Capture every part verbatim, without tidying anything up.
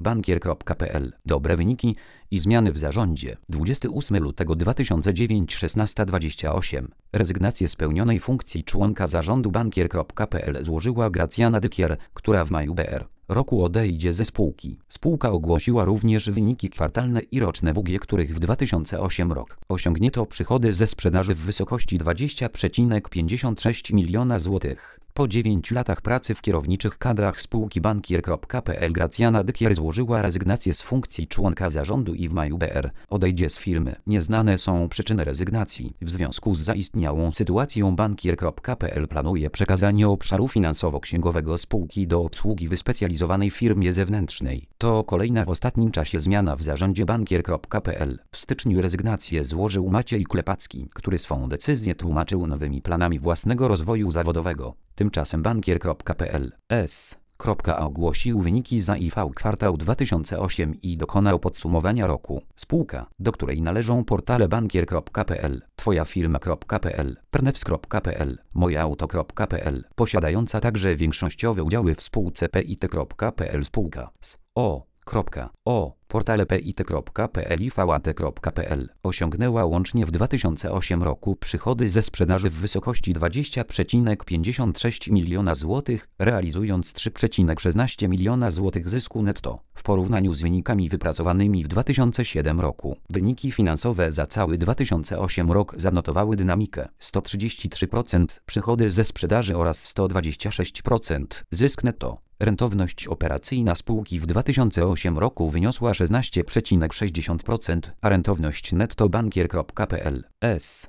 bankier kropka pe el. Dobre wyniki i zmiany w zarządzie. dwudziestego ósmego lutego dwa tysiące dziewiątego szesnasta dwadzieścia osiem. Rezygnację z pełnionej funkcji członka zarządu bankier kropka pe el złożyła Gracjana Dykier, która w maju br. roku odejdzie ze spółki. Spółka ogłosiła również wyniki kwartalne i roczne W G, których w dwa tysiące ósmym rok osiągnięto przychody ze sprzedaży w wysokości dwadzieścia przecinek pięćdziesiąt sześć miliona złotych. Po dziewięciu latach pracy w kierowniczych kadrach spółki bankier kropka pe el Gracjana Dykier złożyła rezygnację z funkcji członka zarządu i w maju br. odejdzie z firmy. Nieznane są przyczyny rezygnacji. W związku z zaistniałą sytuacją bankier kropka pe el planuje przekazanie obszaru finansowo-księgowego spółki do obsługi wyspecjalizowanej firmie zewnętrznej. To kolejna w ostatnim czasie zmiana w zarządzie bankier kropka pe el. W styczniu rezygnację złożył Maciej Klepacki, który swą decyzję tłumaczył nowymi planami własnego rozwoju zawodowego. Tymczasem bankier kropka pe el S. A ogłosił wyniki za I V kwartał dwa tysiące ósmy i dokonał podsumowania roku. Spółka, do której należą portale bankier kropka pe el, twoja firma kropka pe el, prnews kropka pe el, mojeauto kropka pe el, posiadająca także większościowe udziały w spółce P I T kropka pe el spółka z O. O. Portale P I T kropka pe el i V A T kropka pe el osiągnęła łącznie w dwa tysiące ósmym roku przychody ze sprzedaży w wysokości dwadzieścia przecinek pięćdziesiąt sześć miliona złotych, realizując trzy przecinek szesnaście miliona złotych zysku netto. W porównaniu z wynikami wypracowanymi w dwa tysiące siódmym roku, wyniki finansowe za cały dwa tysiące ósmy rok zanotowały dynamikę sto trzydzieści trzy procent przychody ze sprzedaży oraz sto dwadzieścia sześć procent zysk netto. Rentowność operacyjna spółki w dwa tysiące ósmym roku wyniosła szesnaście przecinek sześćdziesiąt procent, a rentowność netto bankier kropka pe el S.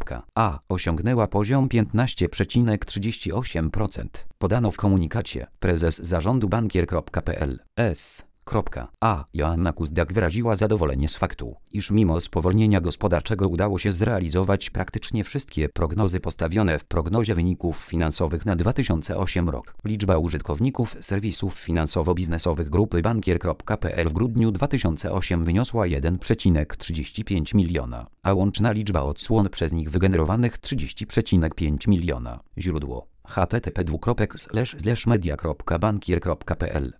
A osiągnęła poziom piętnaście przecinek trzydzieści osiem procent. Podano w komunikacie. Prezes zarządu bankier kropka pe el S. A. Joanna Kuzdak wyraziła zadowolenie z faktu, iż mimo spowolnienia gospodarczego udało się zrealizować praktycznie wszystkie prognozy postawione w prognozie wyników finansowych na dwa tysiące ósmy rok. Liczba użytkowników serwisów finansowo-biznesowych grupy bankier kropka pe el w grudniu dwa tysiące ósmego wyniosła jeden przecinek trzydzieści pięć miliona, a łączna liczba odsłon przez nich wygenerowanych trzydzieści przecinek pięć miliona. Źródło: h t t p dwukropek slash slash media kropka bankier kropka pe el